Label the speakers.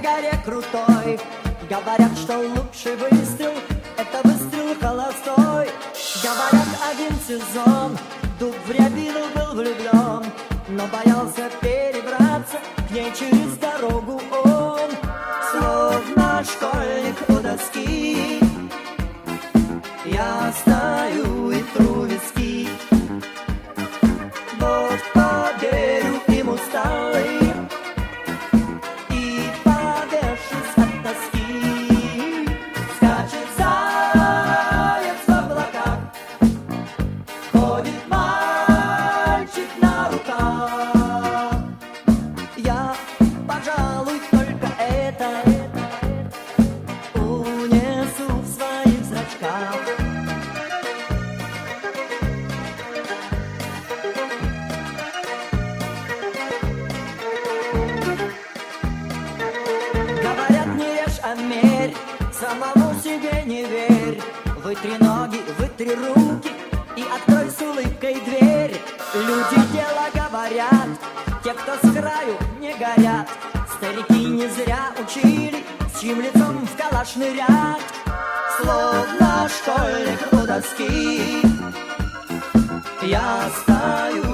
Speaker 1: горе крутой. Говорят, что лучший выстрел — это выстрел холостой. Говорят, один сезон дуб в рябину был влюблен, но боялся перебраться к ней через дорогу он. Словно школьник у доски я стою и тру виски. Вот поверю им усталый и повешусь от тоски. Скачет заяц в облаках, ходит мальчик на руках. Я, пожалуй, только это унесу в своих зрачках. Говорят, не режь, а мерь, самому себе не верь. Вытри ноги, вытри руки и открой с улыбкой дверь. Люди дело говорят, те, кто с краю, не горят. Старики не зря учили, с чьим лицом в калаш нырят. Словно школьник у доски я стою